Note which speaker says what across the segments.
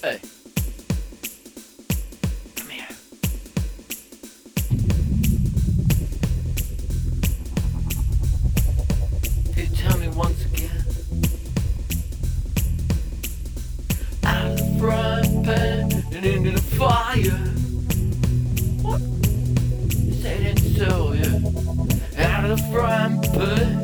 Speaker 1: Hey, come here. Can you tell me once again? Out of the frying pan and into the fire. What? You say it ain't so, yeah? Out of the frying pan.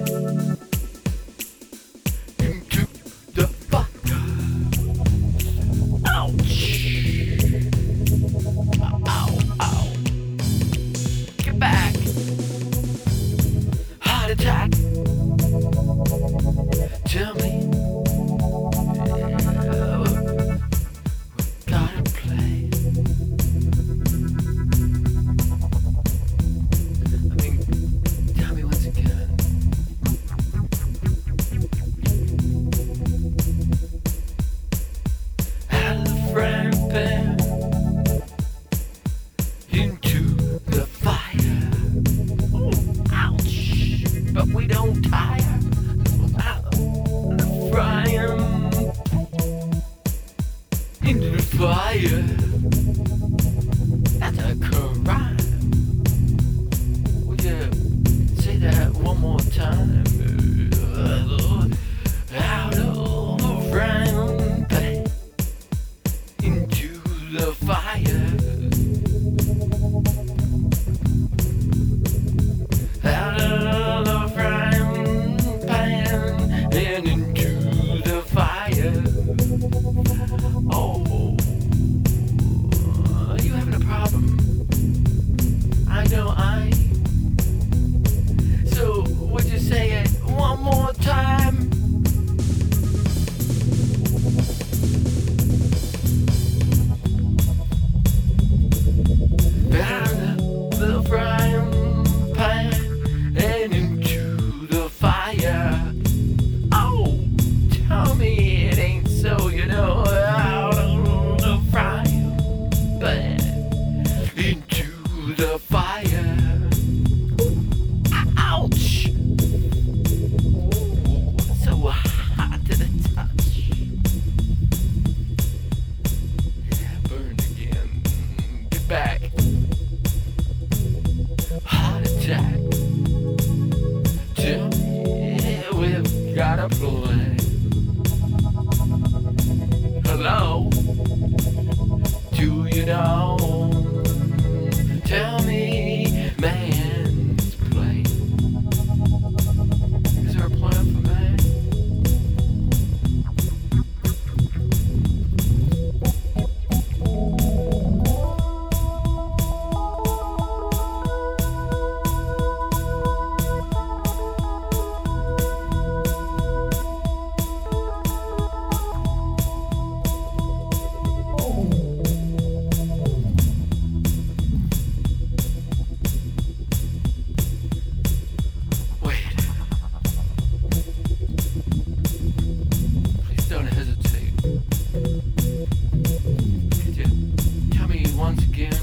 Speaker 1: Attack. Tell me, gotta play. I mean, tell me once again. Out of the frying pan into the fire. Ouch! But we don't tire. Out of the frying into the fire. That's a crime. Would you say that one more time? Out of the frying pan into the fire. Out of the frying pan and into the fire. Oh, are you having a problem? I know I. So would you say it one more time? Out of the frying pan and into the fire. Oh, tell me it ain't so, you know. Out of the frying pan into the fire. Ouch! Ooh, so hot to the touch. Yeah, burn again. Get back. Heart attack. Tell me we've got a plan. Hello? Do you know? Tell me, man's play. Is there a plan for man? Please don't hesitate. Could you tell me once again?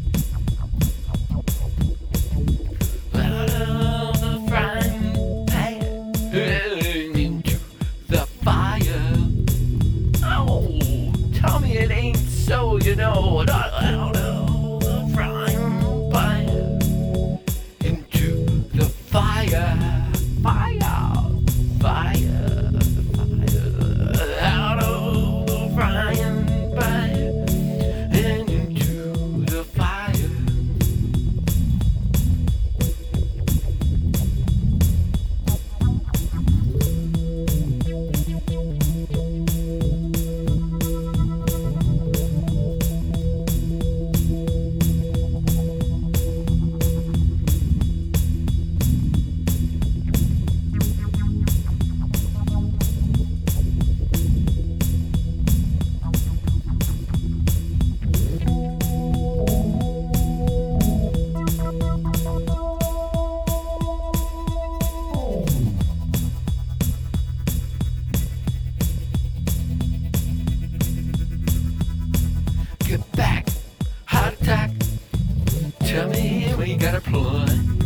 Speaker 1: Out of the frying pan into the fire. Oh, tell me it ain't so, you know. Out of the frying pan into the fire. Fire, fire, fire. Out of the frying pan and into the fire. Get back, heart attack. Tell me we got a plan.